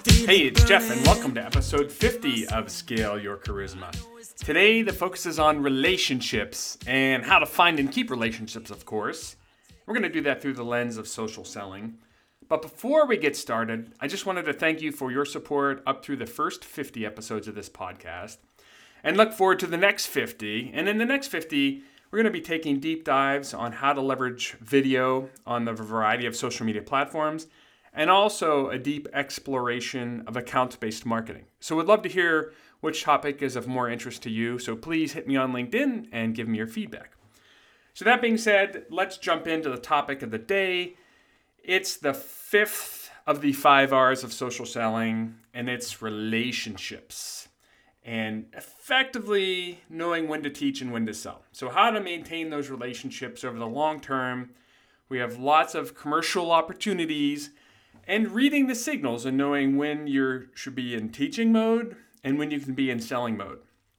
Hey, it's Jeff, and welcome to episode 50 of Scale Your Charisma. Today, the focus is on relationships and how to find and keep relationships, of course. We're going to do that through the lens of social selling. But before we get started, I just wanted to thank you for your support up through the first 50 episodes of this podcast, and look forward to the next 50. And in the next 50, we're going to be taking deep dives on how to leverage video on the variety of social media platforms, and also a deep exploration of account-based marketing. So we'd love to hear which topic is of more interest to you, so please hit me on LinkedIn and give me your feedback. So that being said, let's jump into the topic of the day. It's the fifth of the 5 R's of social selling, and it's relationships. And effectively knowing when to teach and when to sell. So how to maintain those relationships over the long term. We have lots of commercial opportunities, and reading the signals and knowing when you should be in teaching mode and when you can be in selling mode.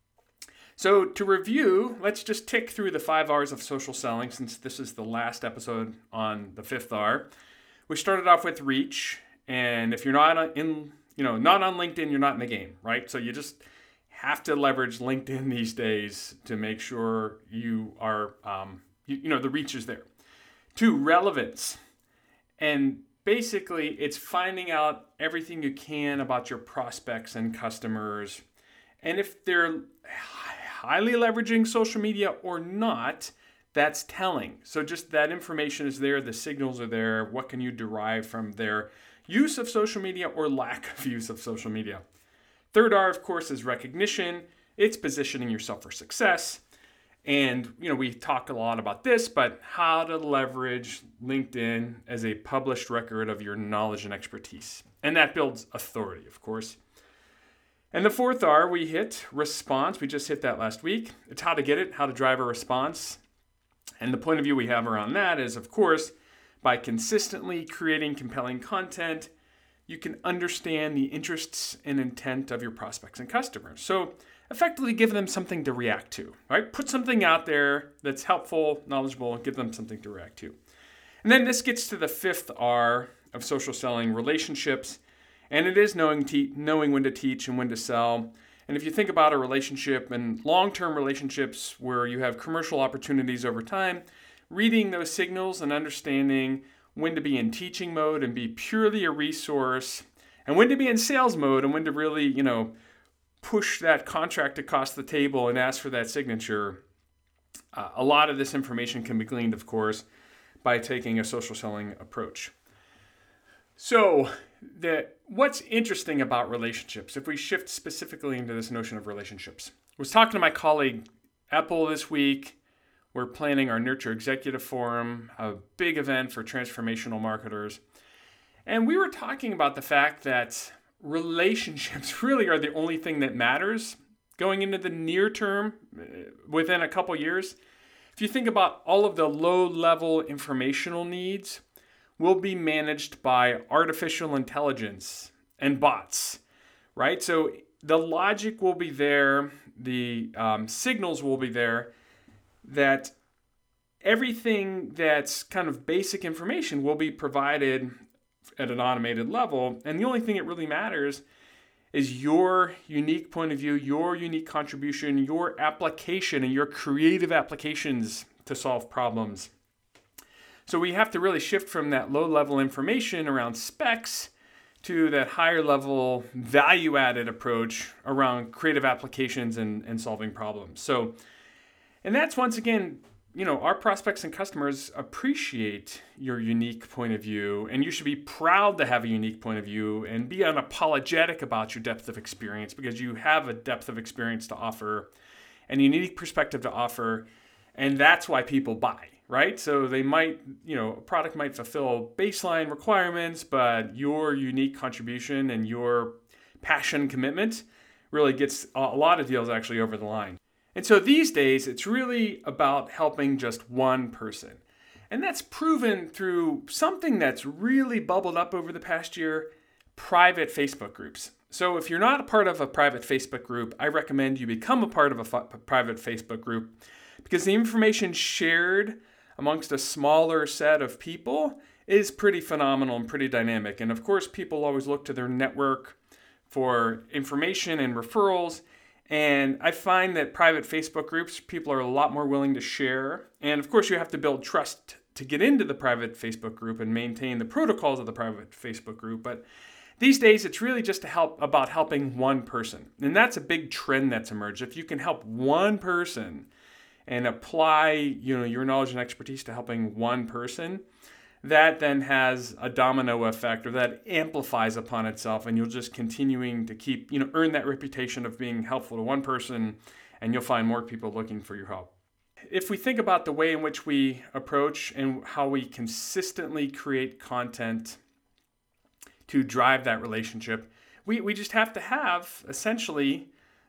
So to review, let's just tick through the 5 R's of social selling, since this is the last episode on the 5th R. We started off with reach, and if you're not on LinkedIn, you're not in the game, right? So you just have to leverage LinkedIn these days to make sure you are, the reach is there. 2, relevance. And basically, it's finding out everything you can about your prospects and customers. And if they're highly leveraging social media or not, that's telling. So just that information is there, the signals are there. What can you derive from their use of social media or lack of use of social media? 3rd R, of course, is recognition. It's positioning yourself for success. And, we talk a lot about this, but how to leverage LinkedIn as a published record of your knowledge and expertise. And that builds authority, of course. And the 4th R, we hit response. We just hit that last week. It's how to get it, how to drive a response. And the point of view we have around that is, of course, by consistently creating compelling content, you can understand the interests and intent of your prospects and customers. So effectively give them something to react to, right? Put something out there that's helpful, knowledgeable, and give them something to react to. And then this gets to the 5th R of social selling, relationships. And it is knowing when to teach and when to sell. And if you think about a relationship and long-term relationships where you have commercial opportunities over time, reading those signals and understanding when to be in teaching mode and be purely a resource, and when to be in sales mode and when to really, push that contract across the table and ask for that signature. A lot of this information can be gleaned, of course, by taking a social selling approach. So what's interesting about relationships, if we shift specifically into this notion of relationships, I was talking to my colleague Apple this week. We're planning our Nurture Executive Forum, a big event for transformational marketers. And we were talking about the fact that relationships really are the only thing that matters going into the near term, within a couple years. If you think about all of the low-level informational needs will be managed by artificial intelligence and bots, right? So the logic will be there, the signals will be there, that everything that's kind of basic information will be provided at an automated level. And the only thing that really matters is your unique point of view, your unique contribution, your application, and your creative applications to solve problems. So we have to really shift from that low-level information around specs to that higher-level value-added approach around creative applications and solving problems. And that's, once again, our prospects and customers appreciate your unique point of view, and you should be proud to have a unique point of view and be unapologetic about your depth of experience, because you have a depth of experience to offer and a unique perspective to offer, and that's why people buy, right? So they might, a product might fulfill baseline requirements, but your unique contribution and your passion commitment really gets a lot of deals actually over the line. And so these days, it's really about helping just one person. And that's proven through something that's really bubbled up over the past year, private Facebook groups. So if you're not a part of a private Facebook group, I recommend you become a part of a private Facebook group, because the information shared amongst a smaller set of people is pretty phenomenal and pretty dynamic. And of course, people always look to their network for information and referrals. And I find that private Facebook groups, people are a lot more willing to share. And of course, you have to build trust to get into the private Facebook group and maintain the protocols of the private Facebook group. But these days, it's really just about helping one person. And that's a big trend that's emerged. If you can help one person and apply, your knowledge and expertise to helping one person, that then has a domino effect, or that amplifies upon itself, and you'll just continuing to keep, earn that reputation of being helpful to one person, and you'll find more people looking for your help. If we think about the way in which we approach and how we consistently create content to drive that relationship, we just have to have essentially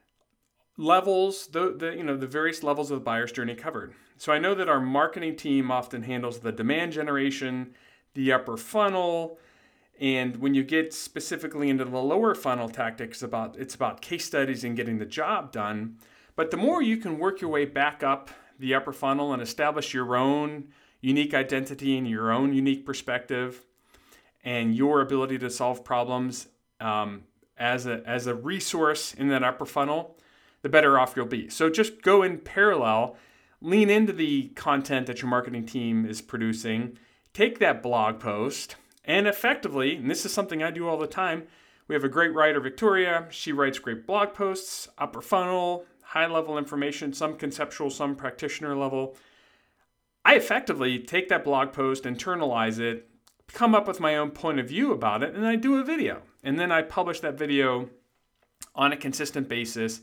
levels, the various levels of the buyer's journey covered. So I know that our marketing team often handles the demand generation, the upper funnel, and when you get specifically into the lower funnel tactics, it's about case studies and getting the job done. But the more you can work your way back up the upper funnel and establish your own unique identity and your own unique perspective and your ability to solve problems as a resource in that upper funnel, the better off you'll be. So just go in parallel, lean into the content that your marketing team is producing, take that blog post, and effectively, and this is something I do all the time, we have a great writer, Victoria. She writes great blog posts, upper funnel, high-level information, some conceptual, some practitioner level. I effectively take that blog post, internalize it, come up with my own point of view about it, and I do a video. And then I publish that video on a consistent basis,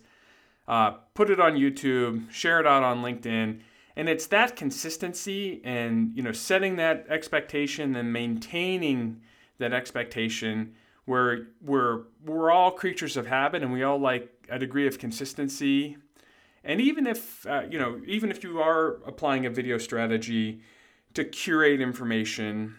put it on YouTube, share it out on LinkedIn. And it's that consistency and, setting that expectation and maintaining that expectation where we're all creatures of habit and we all like a degree of consistency. And even if you are applying a video strategy to curate information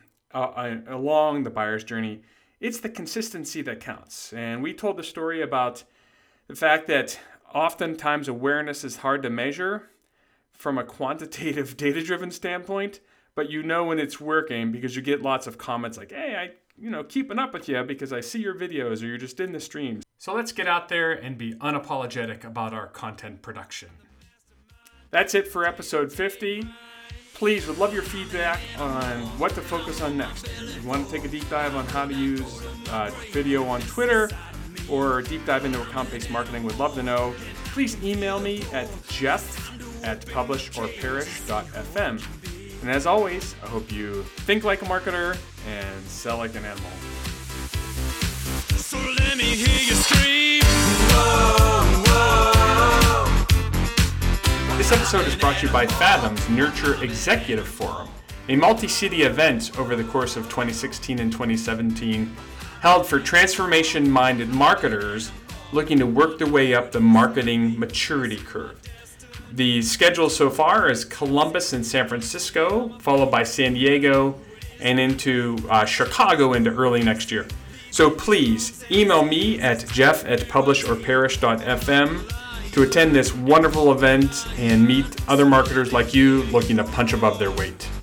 along the buyer's journey, it's the consistency that counts. And we told the story about the fact that oftentimes awareness is hard to measure from a quantitative data-driven standpoint, but when it's working because you get lots of comments like, hey, keeping up with you because I see your videos or you're just in the streams. So let's get out there and be unapologetic about our content production. That's it for episode 50. Please, would love your feedback on what to focus on next. If you want to take a deep dive on how to use video on Twitter or deep dive into account-based marketing, would love to know. Please email me at jeff@publishorperish.fm. And as always, I hope you think like a marketer and sell like an animal. So let me hear you scream. Whoa, whoa. This episode is brought to you by Fathom's Nurture Executive Forum, a multi-city event over the course of 2016 and 2017 held for transformation-minded marketers looking to work their way up the marketing maturity curve. The schedule so far is Columbus and San Francisco, followed by San Diego, and into Chicago into early next year. So please email me at jeff@publishorperish.fm to attend this wonderful event and meet other marketers like you looking to punch above their weight.